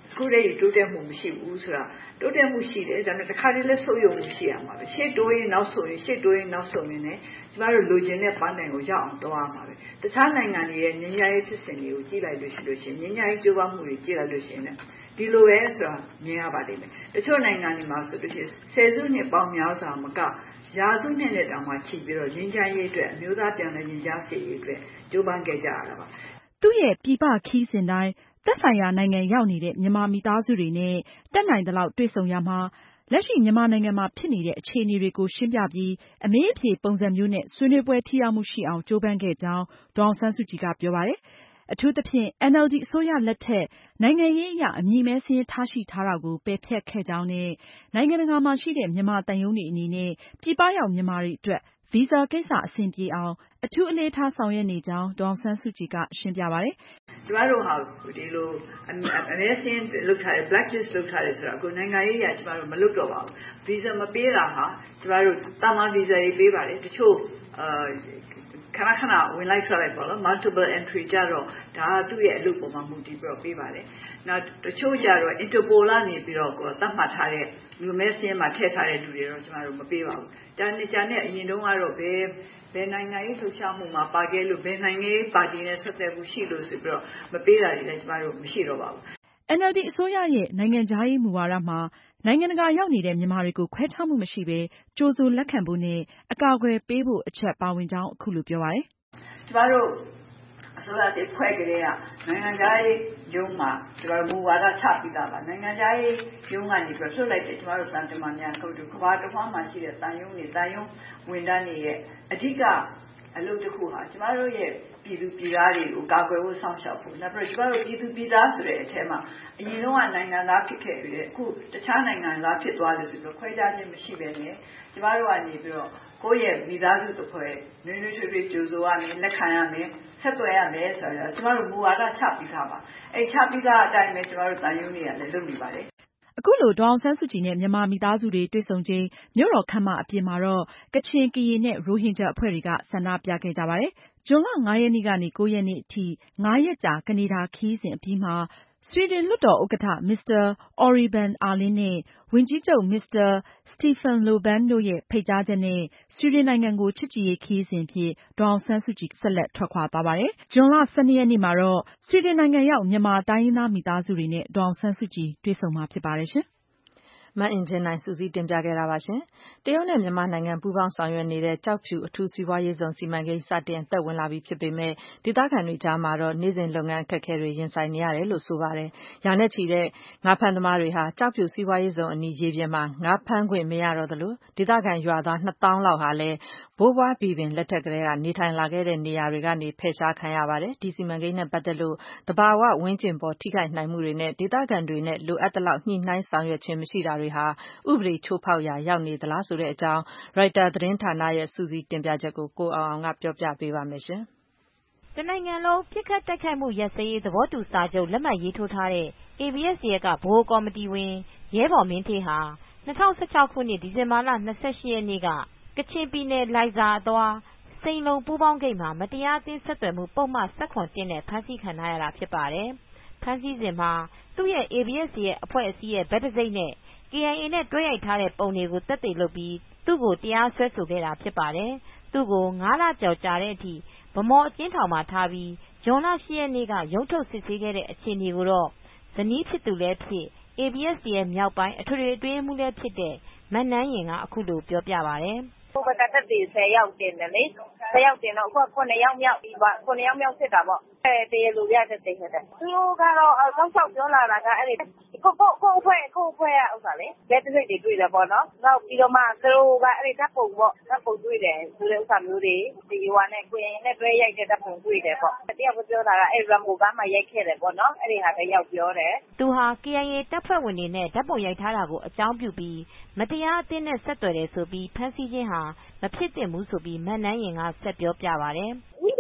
ခုတည်းတိုးတက်မှုမရှိဘူးဆိုတာတိုးတက်မှုရှိတယ်ဒါပေမဲ့တစ်ခါတည်းလဲဆုတ်ယုံမှုရှိရမှာပဲရှေ့တိုးရင်နောက်ဆုတ်ရင်ရှေ့တိုးရင်နောက်ဆုတ်ရင်လည်းကျမတို့လိုချင်တဲ့ပန်းတိုင်ကိုရောက်အောင်သွားရမှာပဲတခြားနိုင်ငံတွေရဲ့ငြိမ်းချမ်းရေးဖြစ်စဉ်တွေကိုကြည့်လိုက်လို့ရှိရင်ငြိမ်းချမ်းရေးကြိုးပမ်းမှုတွေကြည့်လိုက်လို့ရှိရင်ဒီလိုပဲဆိုတာမြင်ရပါလိမ့်မယ်တချို့နိုင်ငံတွေမှာဆိုလို့ရှိရင်ဆယ်စုနှစ်ပေါင်းများစွာမကရာစုနှစ်နဲ့တောင်မှချိန်ပြီးတော့ငြိမ်းချမ်းရေးအတွက်အမျိုးသားပြန်လည်ညီကြားစေရေးအတွက်ကြိုးပမ်းခဲ့ကြရတာပါသူ့ရဲ့ပြည်ပခီးစဉ်တိုင်းသက်ဆိုင်ရာနိုင်ငံရောက်နေတဲ့မြန်မာမိသားစုတွေနဲ့တက်နိုင်သလောက်တွေ့ဆုံရမှာလက်ရှိမြန်မာနိုင်ငံမှာဖြစ်နေတဲ့အခြေအနေတွေကိုရှင်းပြပြီးအမေးအဖြေပုံစံမျိုးနဲ့ဆွေးနွေးပွဲထိရောက်မှုရှိအောင်ကြိုးပမ်းခဲ့ကြောင်းဒေါ်အောင်ဆန်းစုကြည်ကပြောပါတယ်။အထူးသဖြင့် NLD အစိုးရလက်ထက်နိုင်ငံရေးအရအမည်မဲစာရင်းထားရှိထားတာကိုပယ်ဖျက်ခဲ့ကြောင်းနဲ့နိုင်ငံတကာမှာရှိတဲ့မြန်မာသံရုံးတွေအနေနဲ့ပြည်ပရောက်မြန်မာတွေအတွက်ဗီဇာကိစ္စအဆင်ပြေအောင်အထူးအလေးထားဆောင်ရွက်နေကြောင်းဒေါ်အောင်ဆန်းစုကြည်ကရှင်းပြပါတယ်။ကျမတို့ဟာဒီလိုအမဲစာရင်းလုပ်ထားတယ် black list လုပ်ထားတယ်ဆိုတာကိုနိုင်ငံရေးအရကျမတို့မလုပ်တော့ပါဘူး။ ဗီဇာမပေးတာဟာကျမတို့တာမန်ဗီဇာရေးပေးပါတယ်တချို့ခဏဝင်လိုက်ထွက်လိုက်ပေါ့နော် multiple entry ကြတော့ဒါကသူ့ရဲ့အလုပ်ပေါ်မှာမူတည်ပြီးတော့ပေးပါတယ်။နောက်တချို့ကြတော့ Interpol ကနေပြီးတော့သတ်မှတ်ထားတဲ့လူမဲစင်းမှာထည့်ထားတဲ့လူတွေတော့ကျမတို့မပေးပါဘူး။ဒါနဲ့အရင်တုန်းကတော့ဘယ်နိုင်ငံရေးလှုပ်ရှားမှုမှာပါခဲ့လို့ဘယ်နိုင်ငံရေးပါတီနဲ့ဆက်သွယ်မှုရှိလို့ဆိုပြီးတော့မပေးတာတွေလည်းကျမတို့မရှိတော့ပါဘူး။ NLD အစိုးရရဲ့နိုင်ငံခြားရေးမူဝါဒမှာနိုင်ငံတကာရောက်နေတဲ့မြန်မာတွေကိုခွဲခြားမှုမရှိဘဲကြိုဆိုလက်ခံဖို့နဲ့အကာအကွယ်ပေးဖို့အချက်ပါဝင်ကြောင်းအခုလိုပြောပါတယ်။ကျမတို့အစိုးရတဲ့ဖွဲ့ကလေးကနိုင်ငံခြားရေးရုံးမှာကျမတို့မူဝါဒချပြီးသားပါနိုင်ငံခြားရေးရုံးကနေပြီးလွှတ်လိုက်တဲ့ကျမတို့တန်တမာများကိုကဘာတစ်ခွားမှာရှိတဲ့တန်ရုံးတွေတန်ရုံးဝန်ထမ်းတွေရဲ့အဓိကအလုပ်တစ်ခုဟာကျမတို့ရဲ့ပြည်သူပြည်သားတွေကိုကာကွယ်ဖို့ဆောင်ရှောက်ဖို့နောက်ပြီးကျမတို့ပြည်သူပြည်သားဆိုတဲ့အထက်မှာအရင်တော့နိုင်ငံသားဖြစ်ခဲ့ပြီးအခုတခြားနိုင်ငံသားဖြစ်သွားလို့ဆိုပြီးခွဲခြားခြင်းမရှိဘဲနဲ့ကျမတို့ကနေပြီးတော့ကိုယ့်ရဲ့မိသားစုတစ်ဖွဲ့နွေးနွေးထွေးထွေးကြိုဆိုရမယ်လက်ခံရမယ်ဆက်သွယ်ရမယ်ဆိုတော့ကျမတို့မူဝါဒချပြီးသားပါအဲချပြီးသားအတိုင်းပဲကျမတို့တန်ရုံးတွေကလည်းလုပ်နေပါတယ်အခုလိုဒေါ်အောင်ဆန်းစုကြည်နဲ့မြန်မာမိသားစုတွေတွေ့ဆုံချိန်မြို့တော်ခမ်းမအပြင်မှာတော့ကချင်ကရင်နဲ့ရိုဟင်ဂျာအဖွဲ့တွေကဆန္ဒပြခဲ့ကြပါတယ်။ဇွန်လ 5 ရက်နေ့ကနေ 9 ရက်နေ့အထိ 5 ရက်ကြာကနေဒါခရီးစဉ်အပြီးမှာဆွီဒင်လွှတ်တော်ဥက္ကဋ္ဌ Mr. Ori Ben Alin နဲ့ဝန်ကြီးချုပ် Mr. Stefan Löfven တို့ရဲ့ဖိတ်ကြားချက်နဲ့ဆွီဒင်နိုင်ငံကိုချစ်ကြည်ရေးခရီးစဉ်အဖြစ်ဒေါ်အောင်ဆန်းစုကြည်ဆက်လက်ထွက်ခွာသွားပါတယ်။ဇွန်လ 12 ရက်နေ့မှာတော့ဆွီဒင်နိုင်ငံရောက်မြန်မာတိုင်းရင်းသားမိသားစုတွေနဲ့ဒေါ်အောင်ဆန်းစုကြည်တွေ့ဆုံမှာဖြစ်ပါတယ်ရှင်။မအင်ကြင်းနိုင်စုစည်းတင်ပြခဲ့တာပါရှင်။တရုတ်နဲ့မြန်မာနိုင်ငံပူးပေါင်းဆောင်ရွက်နေတဲ့ကျောက်ဖြူအထူးစီးပွားရေးဇုန်စီမံကိန်းစတင်အသက်ဝင်လာပြီဖြစ်ပေမဲ့ဒေသခံတွေကြားမှာတော့နေ့စဉ်လုပ်ငန်းအခက်အခဲတွေရင်ဆိုင်နေရတယ်လို့ဆိုပါတယ်။ရာနဲ့ချီတဲ့ငါးဖမ်းသမားတွေဟာကျောက်ဖြူစီးပွားရေးဇုန်အနီးရေပြင်မှာငါးဖမ်းခွင့်မရတော့သလိုဒေသခံရွာသား 2000 လောက်ဟာလည်းဘိုးဘွားဘီဘင်လက်ထက်ကတည်းကနေထိုင်လာခဲ့တဲ့နေရာတွေကနေဖယ်ရှားခံရပါတယ်။ဒီစီမံကိန်းနဲ့ပတ်သက်လို့သဘာဝဝန်းကျင်ပေါ်ထိခိုက်နိုင်မှုတွေနဲ့ဒေသခံတွေနဲ့လိုအပ်သလောက်ညှိနှိုင်းဆောင်ရွက်ခြင်းမရှိတာတွေဟာဥပဒေချိုးဖောက်ရာရောက်နေသလားဆိုတဲ့အကြောင်းရိုက်တာသတင်းဌာနရဲ့စုစည်းတင်ပြချက်ကိုကိုအောင်အောင်ကပြောပြပေးပါမယ်ရှင်။တနိုင်ငံလုံးပစ်ခတ်တိုက်ခိုက်မှုရပ်စဲရေးသဘောတူစာချုပ်လက်မှတ်ရေးထိုးထားတဲ့ ABSDF ကဗဟိုကော်မတီဝင်ရဲဘော်မင်းဌေးဟာ2016 ခုနှစ်ဒီဇင်ဘာလ 28 ရက်နေ့ကကချင်ပြည်နယ်လိုင်ဇာအသွားစိန်လုံပူးပေါင်းဂိတ်မှာမတရားအသင်းဆက်သွယ်မှုပုဒ်မ 17 နဲ့ဖမ်းဆီးခံထားရတာဖြစ်ပါတယ်။ဖမ်းဆီးစဉ်မှာသူ့ရဲ့ ABSDF အဖွဲ့အစည်းရဲ့ဘက်တံဆိပ်နဲ့ KIA နဲ့တွဲရိုက်ထားတဲ့ပုံတွေကိုသက်သေလုပ်ပြီးသူ့ကိုတရားစွဲဆိုခဲ့တာဖြစ်ပါတယ်။သူ့ကို9 လကျော်ကြာတဲ့အထိဗမော်အကျဉ်းထောင်မှာထားပြီးဇွန်လ 8 ရက်နေ့ကရုံးထုတ်စစ်ဆေးခဲ့တဲ့အခြေအနေကိုတော့ဇနီးဖြစ်သူလည်းဖြစ် ABSDF မြောက်ပိုင်းအထွေထွေအတွင်းရေးမှူးလည်းဖြစ်တဲ့မနန်းယဉ်ကအခုလိုပြောပြပါတယ်။ "ဟိုဘက်ကသက်သေ10 ယောက်တင်တယ်လေ10 ယောက်တင်တော့အခုက9 ယောက်မြောက်ပြီးပါ9 ယောက်မြောက်ဖြစ်တာပေါ့တရားလိုပြသက်သေခဲ့တယ်သူတို့ကတော့တောက်လျှောက်ပြောလာတာကအဲ့ဒီကိုအဖွဲ့ကဥစ္စာလေလက်တစိတ်တွေတွေ့တယ်ပေါ့နော်နောက်ပြီးတော့မှသူတို့ကအဲ့ဒီဓာတ်ပုံပေါ့ဓာတ်ပုံတွေ့တယ်ဆိုတဲ့ဥစ္စာမျိုးတွေဒီဟိုနဲ့ကိုရင်နဲ့တွဲရိုက်တဲ့ဓာတ်ပုံတွေ့တယ်ပေါ့တယောက်ပြောတာကအဲ့ရမ်ဘိုကားမှာရိုက်ခဲ့တယ်ပေါ့နော်အဲ့ဒီဟာတယောက်ပြောတယ်သူဟာ KIA တပ်ဖွဲ့ဝင်တွေနဲ့ဓာတ်ပုံရိုက်ထားတာကိုအကြောင်းပြုပြီးမတရားအသင်းနဲ့ဆက်သွယ်တယ်ဆိုပြီးဖမ်းဆီးခြင်းဟာမဖြစ်သင့်ဘူးဆိုပြီးမနန်းယဉ်ကဆက်ပြောပြပါတယ်ဥပ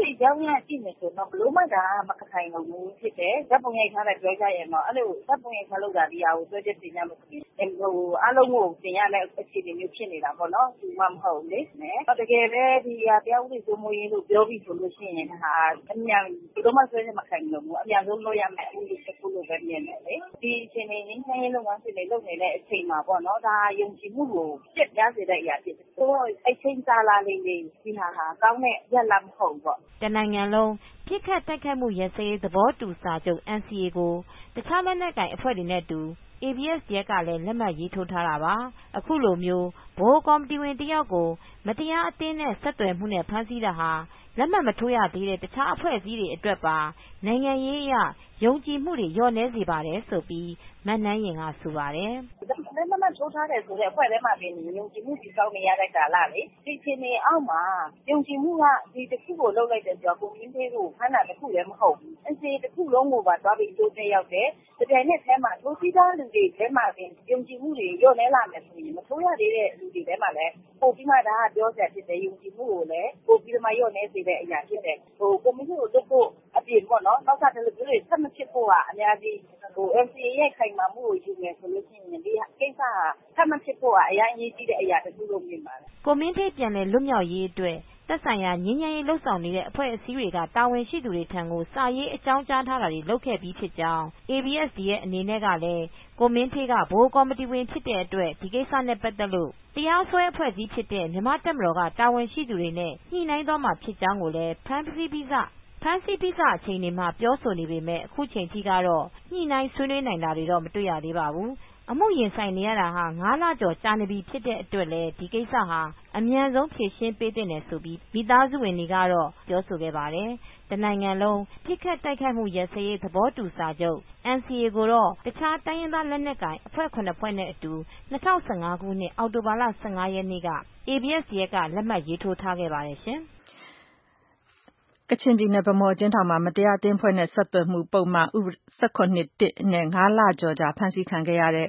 စစ်ကြောင်းရကြည့်နေဆိုတော့ဘလို့မှဒါမကခိုင်လို့ဘူးဖြစ်တယ်ဓာတ်ပုံရိုက်ထားတဲ့ပြောကြရင်တော့အဲ့လိုဓာတ်ပုံရိုက်ထားလို့ဒါဒီဟာကိုဆွဲချက်တင်ရမှာဆိုရင်အားလုံးကိုတင်ရတဲ့အခြေအနေမျိုးဖြစ်နေတာပေါ့နော်ဒီမှမဟုတ်လေတကယ်ပဲဒီဟာတရားဥပဒေစိုးမိုးရေးလို့ပြောပြီးဆိုလို့ရှိရင်ဒါအများဒီတော့မှဆွဲချက်မခိုင်လို့ဘူးအများဆုံးလို့ရမယ်ဦးလေးတစ်ခုလို့ပဲမြင်တယ်လေဒီအခြေအနေငင်းရေးလုပ်ငန်းစဉ်တွေလုပ်နေတဲ့အချိန်မှာပေါ့နော်ဒါယုံကြည်မှုကိုပြတ်ပြားစေတဲ့အရာဖြစ်တယ်ဆိုတော့အချိန်ကြာလာနေနေဒီဟာကောင်းတဲ့ရက်လာမဟုတ်ပေါ့တနိုင်ငံလုံးပြစ်ခတ်တိုက်ခိုက်မှုရစရေးသဘောတူစာချုပ် NCA ကိုတခြားလက်နက်ကိုင်အဖွဲ့တွေနဲ့တူ ABSDF ကလည်းလက်မှတ်ရေးထိုးထားတာပါအခုလိုမျိုးဗဟိုကော်မတီဝင်တယောက်ကိုမတရားအသင်းနဲ့ဆက်သွယ်မှုနဲ့ဖမ်းဆီးတာဟာလက်မှတ်မထိုးရသေးတဲ့တခြားအဖွဲ့အစည်းတွေအတွက်ပါနိုင်ငံရေးအရယုံကြည်မှုတွေလျော့နည်းစေပါတယ်ဆိုပြီးမနှမ်းရင်ကဆိုပါတယ်လက်မှတ်ထိုးထားတယ်ဆိုတဲ့အဖွဲ့ထဲမှာပြင်ယုံကြည်မှုတည်ဆောက်နေရတဲ့ကာလလေဒီချိန်နေအောက်မှာယုံကြည်မှုကဒီတစ်ခုကိုလုပ်လိုက်တဲ့ဆိုတော့ကိုရင်းသေးကိုခန္ဓာတစ်ခုလည်းမဟုတ်ဘူးအခြေတစ်ခုလုံးကိုပါသွားပြီးတိုးတက်ရောက်တယ်ဒီတိုင်းနဲ့အဲမှာထိုးစီးသားလူတွေထဲမှာပြင်ယုံကြည်မှုတွေလျော့နည်းလာမယ်ဆိုရင်မထိုးရသေးတဲ့လူတွေထဲမှာလည်းပို့ပြီးမှဒါကပြောစရာဖြစ်တယ်ယုံကြည်မှုကိုလည်းပို့ပြီးမှလျော့နည်းစေတဲ့အရာဖြစ်တယ်ကိုမင်းတို့တို့ဖို့အပြင်ပေါ့နော်နောက်ကတည်းကလူတွေဆက်မဖြစ်ဖို့ကအများကြီးNCA ရဲ့ခိုင်မာမှုကိုယူမယ်ဆိုလို့ရှိရင်ဒီကိစ္စဟာဆက်မဖြစ်ဖို့ကအရင်အရေးကြီးတဲ့အရာတစ်ခုလို့မြင်ပါတယ်ကိုမင်းထေးပြန်လည်လွတ်မြောက်ရေးအတွက်သက်ဆိုင်ရာငြိမ်းချမ်းရေးလှုပ်ဆောင်နေတဲ့အဖွဲ့အစည်းတွေကတာဝန်ရှိသူတွေထံကိုစာရေးအကြောင်းကြားထားတာတွေလုပ်ခဲ့ပြီးဖြစ်ကြောင်း ABSD ရဲ့အနေနဲ့ကလည်းကိုမင်းထေးကဗဟိုကော်မတီဝင်ဖြစ်တဲ့အတွက်ဒီကိစ္စနဲ့ပတ်သက်လို့တရားစွဲအဖွဲ့အစည်းဖြစ်တဲ့မြန်မာတပ်မတော်ကတာဝန်ရှိသူတွေနဲ့ညှိနှိုင်းသွားမှာဖြစ်ကြောင်းကိုလည်းဖမ်းဆီးပြီးစအချိန်တွေမှာပြောဆိုနေပေမဲ့အခုချိန်ထိကတော့ညှိနှိုင်းဆွေးနွေးနိုင်တာတွေတော့မတွေ့ရသေးပါဘူးအမှုရင်ဆိုင်နေရတာဟာ9လကျော်ကြာနေပြီဖြစ်တဲ့အတွက်လည်းဒီကိစ္စဟာအမြန်ဆုံးဖြေရှင်းပေးသင့်တယ်ဆိုပြီးမိသားစုဝင်တွေကတော့ပြောဆိုခဲ့ပါတယ်။တနိုင်ငံလုံးပြစ်ခတ်တိုက်ခိုက်မှုရပ်စဲရေးသဘောတူစာချုပ် NCA ကိုတော့တခြားတိုင်းရင်းသားလက်နက်ကိုင်အဖွဲ့9ဖွဲ့နဲ့အတူ2015ခုနှစ်အောက်တိုဘာလ15ရက်နေ့က ABSDF ကလက်မှတ်ရေးထိုးထားခဲ့ပါတယ်ရှင်။ကချင်ပြည်နယ်ဗမော်အကျဉ်းထောင်မှာမတရားအသင်းအဖွဲ့နဲ့ဆက်သွယ်မှုပုဒ်မ17(1) နဲ့5လကျော်ကြာဖမ်းဆီးခံခဲ့ရတဲ့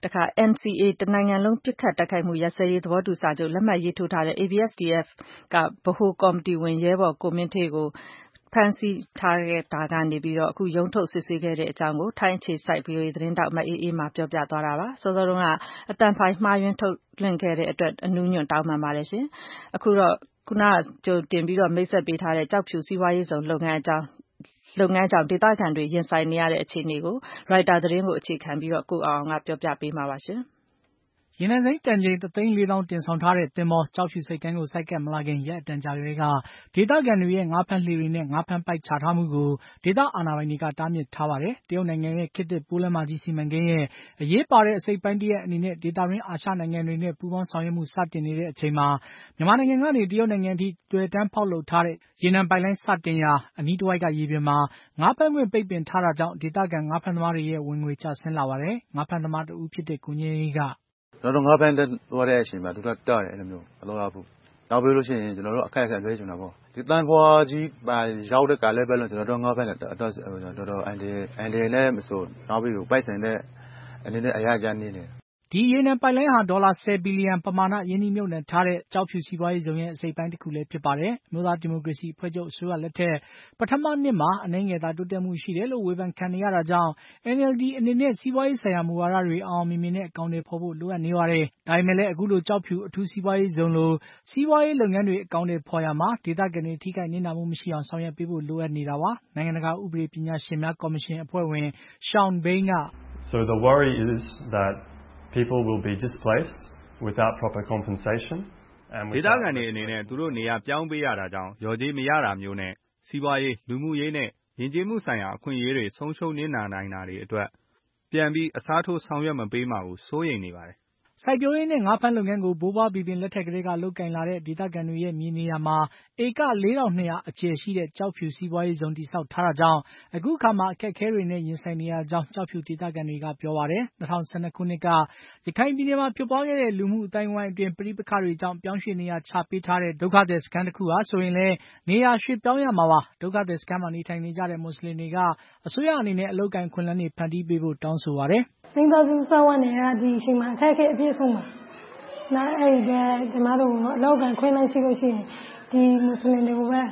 NCA တနိုင်ငံလုံးပစ်ခတ်တိုက်ခိုက်မှုရပ်စဲရေးသဘောတူစာချုပ်လက်မှတ်ရေးထိုးထားတဲ့ ABSDF ကဗဟိုကော်မတီဝင်ရဲဘော်ကိုမင်းထေးကိုဖမ်းဆီးထားခဲ့တာကနေအခုရုံးထုတ်စစ်ဆေးခဲ့တဲ့အကြောင်းကိုထိုင်းအခြေစိုက် VOA သတင်းထောက်မအေးအေးမာပြောပြသွားတာပါ။စောစောတုန်းကအသံဖိုင်မှားယွင်းထုတ်လွှင့်ခဲ့တဲ့အတွက်အနူးညွှတ်တောင်းပန်ပါတယ်ရှင်။အခုတော့ခုနကြိုတင်ပြီးမိတ်ဆက်ပေးထားတဲ့ကျောက်ဖြူစီးပွားရေးဇုံလုပ်ငန်းကြောင့်ဒေသခံတွေရင်ဆိုင်နေရတဲ့အခြေအနေကိုရိုက်တာသတင်းကိုအခြေခံပြီးကိုအောင်အောင်ကပြောပြပေးမှာပါရှင်။ရေနံစိမ်းတန်ချိန်1,400,000တင်ဆောင်ထားတဲ့သင်္ဘောကျောက်ဖြူဆိပ်ကမ်းကိုဆိုက်ကပ်မလာခင်ရက်အတန်ကြာကတည်းကဒေသခံတွေရဲ့ငါးဖမ်းလှေတွေနဲ့ငါးဖမ်းပိုက်ချထားမှုကိုဒေသအာဏာပိုင်တွေကတားမြစ်ထားပါတယ်။တရုတ်နိုင်ငံရဲ့ခေတ်သစ်ပိုးလမ်းမကြီးစီမံကိန်းရဲ့အရေးပါတဲ့အစိတ်ပိုင်းတစ်ရပ်အနေနဲ့ဒေသတွင်းအာရှနိုင်ငံတွေနဲ့ပူးပေါင်းဆောင်ရွက်မှုစတင်နေတဲ့အချိန်မှာမြန်မာနိုင်ငံကနေတရုတ်နိုင်ငံအထိသွယ်တန်းဖောက်လုပ်ထားတဲ့ရေနံပိုက်လိုင်းစတင်ရာအနီးတစ်ဝိုက်ကရေပြင်မှာငါးဖမ်းခွင့်ပိတ်ပင်ထားတာကြောင့်ဒေသခံငါးဖမ်းသမားတွေရဲ့ဝင်ငွေကျဆင်းလာပါတယ်။ငါးဖမ်းသမားတဦးဖြစ်တဲ့ကိုငြိမ်းအေးကကျွန်တော်တို့ငါးဖမ်းသွားတဲ့အချိန်မှာသူကတားတယ်အဲ့လိုမျိုးမလုပ်ရဘူးနောက်ပြီးလို့ရှိရင်ကျွန်တော်တို့အခက်အခဲလွှဲချင်တာပေါ့ဒီတန်ခွာကြီးရောက်တဲ့ကားလည်းပဲလို့ကျွန်တော်တို့ငါးဖမ်းတော်တော်အန်ဒီနဲ့မဆိုနောက်ပြီးပိုက်ဆိုင်တဲ့အနေနဲ့အရာကြနေတယ်ဒီရေနံပိုက်လိုင်းဟာဒေါ်လာ10ဘီလီယံပမာဏယင်းနှိမ့်မြုပ်နှံထားတဲ့ကျောက်ဖြူစီးပွားရေးဇုံရဲ့အစိတ်ပိုင်းတစ်ခုလည်းဖြစ်ပါတယ်။မြို့သားဒီမိုကရေစီအဖွဲ့ချုပ်အစိုးရလက်ထက်ပထမနှစ်မှာအနှဲငယ်သာတိုးတက်မှုရှိတယ်လို့ဝေဖန်ခံနေရတာကြောင့် NLD အနေနဲ့စီးပွားရေးဆိုင်ရာမူဝါဒတွေအောင်အောင်မြင်မြင်နဲ့အကောင်အထည်ဖော်ဖို့လိုအပ်နေပါတယ်။ဒါပေမဲ့လည်းအခုလိုကျောက်ဖြူအထူးစီးပွားရေးဇုံလိုစီးပွားရေးလုပ်ငန်းတွေအကောင်အထည်ဖော်ရမှာဒေသခံတွေထိခိုက်နစ်နာမှုမရှိအောင်ဆောင်ရွက်ပေးဖို့လိုအပ်နေတာပါ။နိုင်ငံတကာဥပဒေပညာရှင်များကော်မရှင်အဖွဲ့ဝင် Sean Bain က So the worry is that people will be displaced without proper compensation and ဒေသခံတွေအနေနဲ့သူတို့နေရာပြောင်းပေးရတာကြောင့်ရော်ကြေးမရတာမျိုးနဲ့စီးပွားရေးလူမှုရေးနဲ့ယဉ်ကျေးမှုဆိုင်ရာအခွင့်အရေးတွေဆုံးရှုံးနစ်နာနိုင်တာတွေအတွက်ပြန်ပြီးအစားထိုးဆောင်ရွက်မပေးမှာကိုစိုးရိမ်နေပါတယ်စိုက်ပျိုးရေးနဲ့ငါးဖမ်းလုပ်ငန်းကိုဘိုးဘွားဘီဘင်လက်ထက်ကလေးကလုပ်ကင်လာတဲ့ဒေသခံတွေရဲ့မြေနေရာမှာဧက4,200အကျယ်ရှိတဲ့ကျောက်ဖြူစီးပွားရေးဇုံတည်ဆောက်ထားတာကြောင့်အခုအခါမှာအခက်အခဲတွေနဲ့ရင်ဆိုင်နေရကြောင်းကျောက်ဖြူဒေသခံတွေကပြောပါတယ်။2012ခုနှစ်ကရခိုင်ပြည်နယ်မှာဖြစ်ပွားခဲ့တဲ့လူမှုအတိုင်းအဝိုင်းအတွင်းပဋိပက္ခတွေကြောင့်ပြောင်းရွှေ့နေရာချပေးထားတဲ့ဒုက္ခသည်စခန်းတစ်ခုဟာဆိုရင်လည်းနေရာရွှေ့ပြောင်းရမှာပါ။ဒုက္ခသည်စခန်းမှာနေထိုင်နေကြတဲ့မွတ်စလင်တွေကအစိုးရအနေနဲ့အလုပ်ကိုင်ခွင့်လန်းတွေဖန်တီးပေးဖို့တောင်းဆိုပါတယ်။မိသားစုစောင့်နေရဒီအချိန်မှာအခက်အခဲအပြည့်ဆုံးပါ။နောက်အဲ့ဒီကျမတို့အလောက်ကန်ခွင့်နိုင်ရှိလို့ရှိရင်ဒီမွတ်စလင်တွေကိုပဲ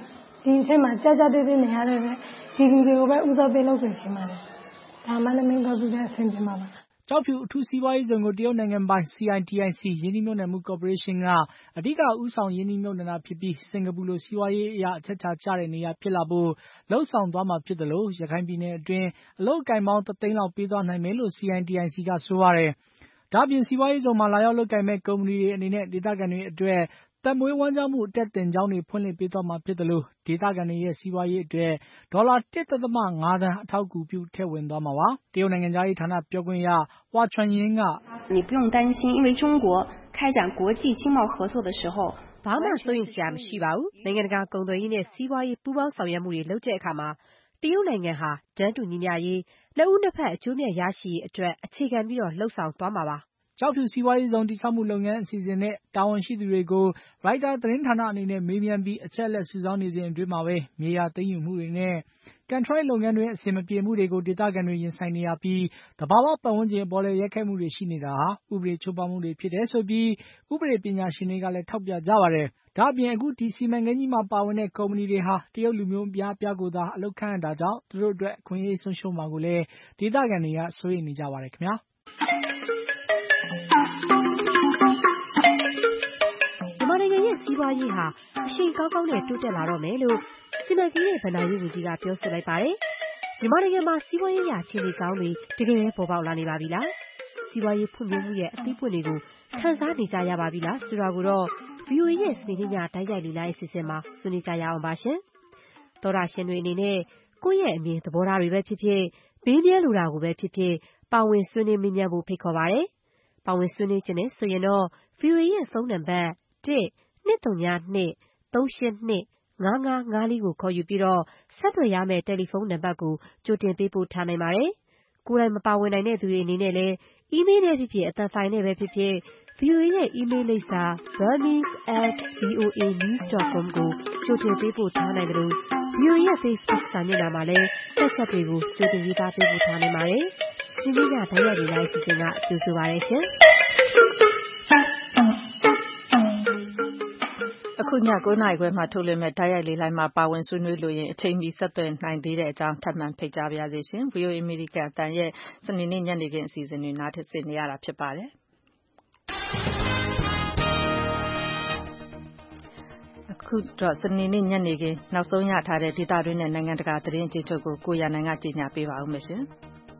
ဒီအချိန်မှာကြာကြာသေးသေးနေရတဲ့ဒီလူတွေကိုပဲဦးစားပေးလုပ်ပေးရှင်ပါတယ်ဒါမှလည်းမင်းတို့သူတဲ့အဆင်ပြေမှာပါကျောက်ဖြူအထူးစီးပွားရေးဇုံကိုတရုတ်နိုင်ငံပိုင် CITIC ရင်းနှီးမြှုပ်နှံမှုကော်ပိုရေးရှင်းကအဓိကဦးဆောင်ရင်းနှီးမြှုပ်နှံတာဖြစ်ပြီးစင်ကာပူလိုစီးပွားရေးအရာအချက်ချာကျတဲ့နေရာဖြစ်လာဖို့လှုံ့ဆော်သွားမှာဖြစ်တယ်လို့ရခိုင်ပြည်နယ်အတွင်းအလုပ်အကင်ပေါင်း3 သိန်းလောက်ပေးသွားနိုင်မယ်လို့ CITIC ကဆိုပါတယ်။ဒါ့အပြင်စီးပွားရေးဇုံမှာလာရောက်လုပ်ကိုင်မဲ့ကုမ္ပဏီတွေအနေနဲ့ဒေသခံတွေအတွက်သက်မွေးဝမ်းကြောင်းမှုအတက်တင်ကြောင်းတွေဖွင့်လှစ်ပေးသွားမှာဖြစ်တယ်လို့ဒေသခံတွေရဲ့စီးပွားရေးအတွက်ဒေါ်လာ 1.5 သန်းအထောက်အကူပြုထည့်ဝင်သွားမှာပါ။တရုတ်နိုင်ငံသားရေးဌာနပြောခွင့်ရ华春莹က你不用担心因为中国开展国际经贸合作的时候ဘာမှစိုးရိမ်စရာမရှိပါဘူးနိုင်ငံတကာကုန်သွယ်ရေးနဲ့စီးပွားရေးပူးပေါင်းဆောင်ရွက်မှုတွေလုပ်တဲ့အခါမှာတရုတ်နိုင်ငံဟာတန်းတူညီမျှရေးနှစ်ဦးနှစ်ဖက်အကျိုးမြတ်ရရှိရေးအတွက်အခြေခံပြီးလှုံ့ဆော်သွားမှာပါကျောက်ဖြူစီးပွားရေးဇုံတည်ဆောက်မှုလုပ်ငန်းအစီအစဉ်နဲ့တာဝန်ရှိသူတွေကိုရိုက်တာသတင်းဌာနအနေနဲ့မေးမြန်းပြီးအချက်အလက်စုဆောင်းနေစဉ်အတွင်းမှာပဲမြေယာသိမ်းယူမှုတွေနဲ့ကန်ထရိုက်လုပ်ငန်းတွေအဆင်မပြေမှုတွေကိုဒေသခံတွေရင်ဆိုင်နေရပြီးသဘာဝပတ်ဝန်းကျင်အပေါ်လည်းရိုက်ခတ်မှုတွေရှိနေတာဟာဥပဒေချိုးဖောက်မှုတွေဖြစ်တယ်ဆိုပြီးဥပဒေပညာရှင်တွေကလည်းထောက်ပြကြပါတယ်။ဒါ့အပြင်အခုဒီစီမံကိန်းကြီးမှာပါဝင်တဲ့ကုမ္ပဏီတွေဟာတရုတ်လူမျိုးအများအပြားကိုသာအလုပ်ခန့်အပ်တာကြောင့်သူတို့အတွက်အခွင့်အရေးဆုံးရှုံးမှာကိုလည်းဒေသခံတွေကစိုးရိမ်နေကြပါတယ်ခင်ဗျာ။မြန်မာနိုင်ငံရဲ့စီးပွားရေးဟာအရှိန်ကောင်းကောင်းနဲ့တိုးတက်လာတော့မယ်လို့စီမံကိန်းနဲ့ဗဏ္ဍာရေးဝန်ကြီးကပြောဆိုလိုက်ပါတယ်။မြန်မာနိုင်ငံမှာစီးပွားရေးရာအခြေအနေကောင်းတွေတကယ်ပဲပေါ်ပေါက်လာနေပါပြီလား။စီးပွားရေးဖွံ့ဖြိုးမှုရဲ့အသီးပွင့်တွေကိုခံစားနေကြရပါပြီလားဆိုတာကိုတော့ VOA ရဲ့စနေနေ့ညတိုက်ရိုက်လေ့လာရေးအစီအစဉ်မှာဆွေးနွေးကြရအောင်ပါရှင်။သောတာရှင်တွေအနေနဲ့ကိုယ့်ရဲ့အမြင်သဘောထားတွေပဲဖြစ်ဖြစ်ဘေးမြဲလိုတာကိုပဲဖြစ်ဖြစ်ပါဝင်ဆွေးနွေးမေးမြန်းဖို့ဖိတ်ခေါ်ပါတယ်။ပါဝင်ဆွေးနွေးခြင်းနဲ့ဆိုရင်တော့ VOA ရဲ့ဖုန်းနံပါတ်1-202-382-5554ကိုခေါ်ယူပြီးတော့ဆက်သွယ်ရမယ့်တယ်လီဖုန်းနံပါတ်ကိုကြိုတင်ပေးပို့ထားနိုင်ပါတယ်။ကိုယ်တိုင်မပါဝင်နိုင်တဲ့သူတွေအနေနဲ့လည်းအီးမေးလ်နဲ့ဖြစ်ဖြစ်အသံဖိုင်နဲ့ပဲဖြစ်ဖြစ် VOA ရဲ့အီးမေးလ်လိပ်စာ burmese@voanews.com ကိုကြိုတင်ပေးပို့ထားနိုင်တယ်လို့ VOA ရဲ့ Facebook စာမျက်နှာမှာလည်းတက်ချက်တွေကိုကြိုတင်ရေးသားပေးပို့ထားနိုင်ပါတယ်။ဒီနေ့ညတိုက်ရိုက်လေ့လာရေးအစီအစဉ်ကကြိုဆိုပါရစေရှင်။အခုည9:00 နာရီခွဲမှာထုတ်လွှင့်မဲ့တိုက်ရိုက်လေလိုင်းမှာပါဝင်ဆွေးနွေးလို့ရင်အချိန်မီဆက်သွယ်နိုင်သေးတဲ့အကြောင်းထပ်မံဖိတ်ကြားပါရစေရှင်။ VOA အမေရိကန်အသံရဲ့စနေနေ့ညနေခင်းအစီအစဉ်တွေနားဆင်နေရတာဖြစ်ပါတယ်။အခုတော့စနေနေ့ညနေခင်းနောက်ဆုံးရထားတဲ့ဒေသတွင်းနဲ့နိုင်ငံတကာသတင်းအကျဉ်းချုပ်ကိုကိုရနိုင်ကကြီးညာပေးပါဦးမယ်ရှင်။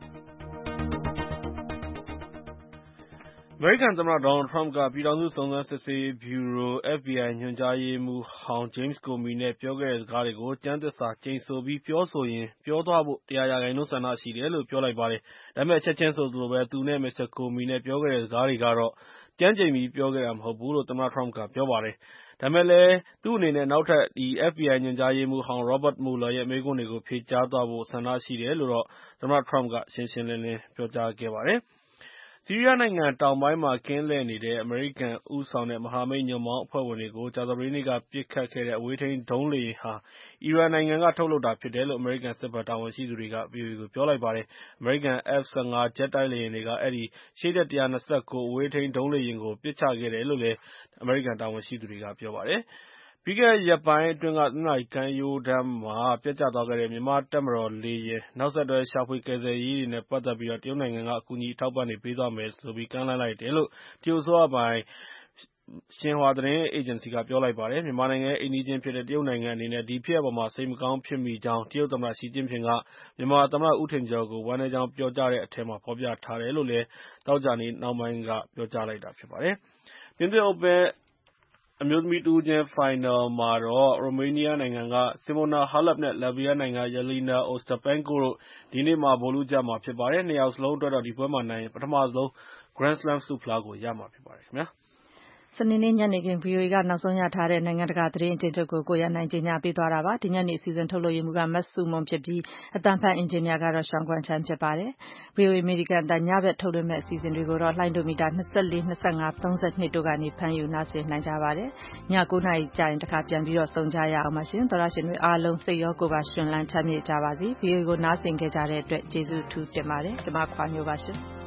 အမေရိကန်သမ္မတဒေါ်နယ်ထရမ့်ကပြည်ထောင်စုစုံစမ်းစစ်ဆေးရေးဗျူရို FBI ညွှန်ကြားရေးမှူးဟောင်း James Comey နဲ့ပြောခဲ့တဲ့စကားတွေကိုကျမ်းသစ္စာကျိန်ဆိုပြီးပြောဆိုရင်ပြောသွားဖို့ 100% ဆန္ဒရှိတယ်လို့ပြောလိုက်ပါတယ်။ဒါပေမဲ့ချက်ချင်းဆိုသလိုပဲသူနဲ့ Mr. Comey နဲ့ပြောခဲ့တဲ့စကားတွေကတော့ကျမ်းကျိန်ပြီးပြောခဲ့တာမဟုတ်ဘူးလို့သမ္မတထရမ့်ကပြောပါတယ်။ဒါပေမဲ့လည်းသူ့အနေနဲ့နောက်ထပ် FBI ညွှန်ကြားရေးမှူးဟောင်း Robert Mueller ရဲ့မေးခွန်းတွေကိုဖြေကြားသွားဖို့ဆန္ဒရှိတယ်လို့တော့သမ္မတထရမ့်ကရှင်းရှင်းလင်းလင်းပြောကြားခဲ့ပါတယ်။ဆီးရီးယားနိုင်ငံတောင်ပိုင်းမှာကင်းလှည့်နေတဲ့အမေရိကန်ဦးဆောင်တဲ့မဟာမိတ်ညွှန့်ပေါင်းအဖွဲ့ဝင်တွေကိုကြာသပတေးနေ့ကပစ်ခတ်ခဲ့တဲ့အဝေးထိန်းဒုံးလေယာဉ်ဟာအီရန်နိုင်ငံကထုတ်လုပ်တာဖြစ်တယ်လို့အမေရိကန်စစ်ဘက်တာဝန်ရှိသူတွေက VOA ကိုပြောလိုက်ပါတယ်။အမေရိကန် F-15 ဂျက်တိုက်လေယာဉ်တွေကအဲဒီရှေ့တပ် 129 အဝေးထိန်းဒုံးလေယာဉ်ကိုပစ်ချခဲ့တယ်လို့လည်းအမေရိကန်တာဝန်ရှိသူတွေကပြောပါတယ်။ပြီးခဲ့တဲ့ရက်ပိုင်းအတွင်းကတနင်္သာရီကမ်းရိုးတန်းမှာပျက်ကျသွားခဲ့တဲ့မြန်မာ့တပ်မတော်လေယာဉ်နောက်ဆက်တွဲရှာဖွေကယ်ဆယ်ရေးတွေနဲ့ပတ်သက်ပြီးတရုတ်နိုင်ငံကအကူအညီအထောက်အပံ့တွေပေးသွားမယ်ဆိုပြီးကမ်းလှမ်းလိုက်တယ်လို့တရုတ်အစိုးရပိုင်ရှင်ဟွာသတင်းအေဂျင်စီကပြောလိုက်ပါတယ်။မြန်မာနိုင်ငံရဲ့အိမ်နီးချင်းဖြစ်တဲ့တရုတ်နိုင်ငံအနေနဲ့ဒီဖြစ်ရပ်အပေါ်စိတ်မကောင်းဖြစ်မိကြောင်းတရုတ်သမ္မတရှီကျင့်ဖျင်ကမြန်မာသမ္မတဦးထင်ကျော်ကိုဝမ်းနည်းကြောင်းပြောကြားတဲ့အထဲမှာဖော်ပြထားတယ်လို့လည်းသောကြာနေ့နှောင်းပိုင်းကပြောကြားလိုက်တာဖြစ်ပါတယ်။ပြင်သစ်အိုပင်းအမျိုးသမီးတဦးချင်းဖိုင်နယ်မှာတော့ရိုမေးနီးယားနိုင်ငံက Simona Halep နဲ့ လာတဗီးယားနိုင်ငံ Jelena Ostapenko တို့ဒီနေ့ဗိုလ်လုကြမှာဖြစ်ပါတယ်။နှစ်ယောက်စလုံးအတွက်တော့ဒီပွဲမှာနိုင်ရင်ပထမဆုံး Grand Slam ဆုဖလားကိုရမှာဖြစ်ပါတယ်ခင်ဗျာ။စနေနေ့ညနေခင်း VOA ကနောက်ဆုံးရထားတဲ့နိုင်ငံတကာသတင်းအကျဉ်းချုပ်ကိုကိုရနိုင်ကြီးညာပေးသွားတာပါ။ဒီညနေအစီအစဉ်ထုတ်လို့ရမှုကမတ်စုမွန်ဖြစ်ပြီးအတန်ဖတ်အင်ဂျင်နီယာကတော့ရှောင်းကွမ်ချမ်းဖြစ်ပါတယ်။ VOA အမေရိကန်အသံညဘက်ထုတ်လွှင့်မဲ့အစီအစဉ်တွေကိုတော့လှိုင်းဒိုမီတာ24 25 32တို့ကနေဖမ်းယူနားဆင်နိုင်ကြပါတယ်။ည9:00 နာရီကြာရင်တခါပြန်ပြီးတော့ဆုံကြရအောင်ပါရှင်။သောရရှင်တွေအားလုံးစိတ်ရောကိုယ်ပါရှင်လန်းချမ်းမြေ့ကြပါစေ။ VOA ကိုနားဆင်ခဲ့ကြတဲ့အတွက်ကျေးဇူးထူးတင်ပါတယ်။ကျွန်မခွာမျိုးပါရှင်။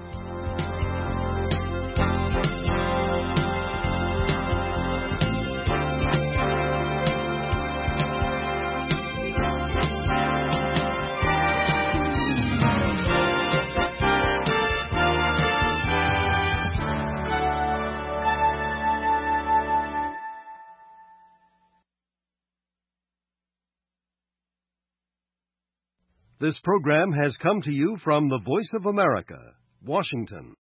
This program has come to you from the Voice of America, Washington.